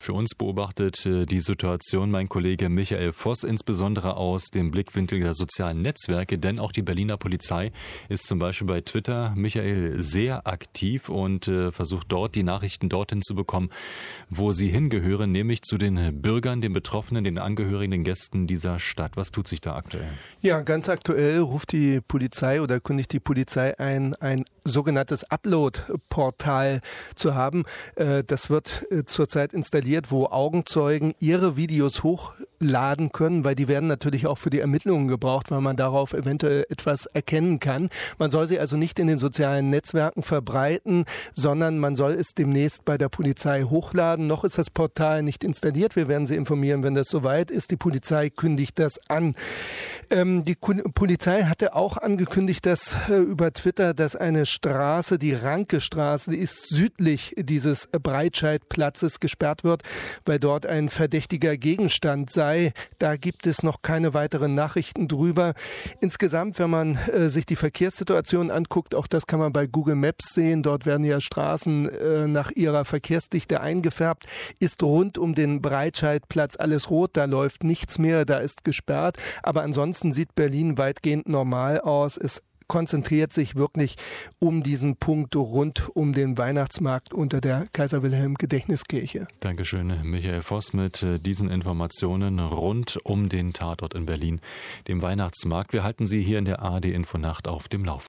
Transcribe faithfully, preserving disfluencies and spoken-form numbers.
Für uns beobachtet die Situation mein Kollege Michael Voss, insbesondere aus dem Blickwinkel der sozialen Netzwerke, denn auch die Berliner Polizei ist zum Beispiel bei Twitter, Michael, sehr aktiv und äh, versucht dort die Nachrichten dorthin zu bekommen, wo sie hingehören, nämlich zu den Bürgern, den Betroffenen, den Angehörigen, den Gästen dieser Stadt. Was tut sich da aktuell? Ja, ganz aktuell ruft die Polizei oder kündigt die Polizei ein, ein sogenanntes Upload-Portal zu haben. Das wird zurzeit installiert, wo Augenzeugen ihre Videos hochladen können, weil die werden natürlich auch für die Ermittlungen gebraucht, weil man darauf eventuell etwas erkennen kann. Man soll sie also nicht in den sozialen Netzwerken verbreiten, sondern man soll es demnächst bei der Polizei hochladen. Noch ist das Portal nicht installiert. Wir werden Sie informieren, wenn das soweit ist. Die Polizei kündigt das an. Ähm, die Polizei hatte auch angekündigt, dass äh, über Twitter, dass eine Straße, die Ranke-Straße, die ist südlich dieses Breitscheidplatzes gesperrt wird, weil dort ein verdächtiger Gegenstand sei. Da gibt es noch keine weiteren Nachrichten drüber. Insgesamt, wenn man äh, sich die Verkehrssituation anguckt, auch das kann man bei Google Maps sehen, dort werden ja Straßen äh, nach ihrer Verkehrsdichte eingefärbt, ist rund um den Breitscheidplatz alles rot, da läuft nichts mehr, da ist gesperrt. Aber ansonsten sieht Berlin weitgehend normal aus. Es konzentriert sich wirklich um diesen Punkt rund um den Weihnachtsmarkt unter der Kaiser-Wilhelm-Gedächtniskirche. Dankeschön, Michael Voss, mit diesen Informationen rund um den Tatort in Berlin, dem Weihnachtsmarkt. Wir halten Sie hier in der A R D Infonacht auf dem Laufenden.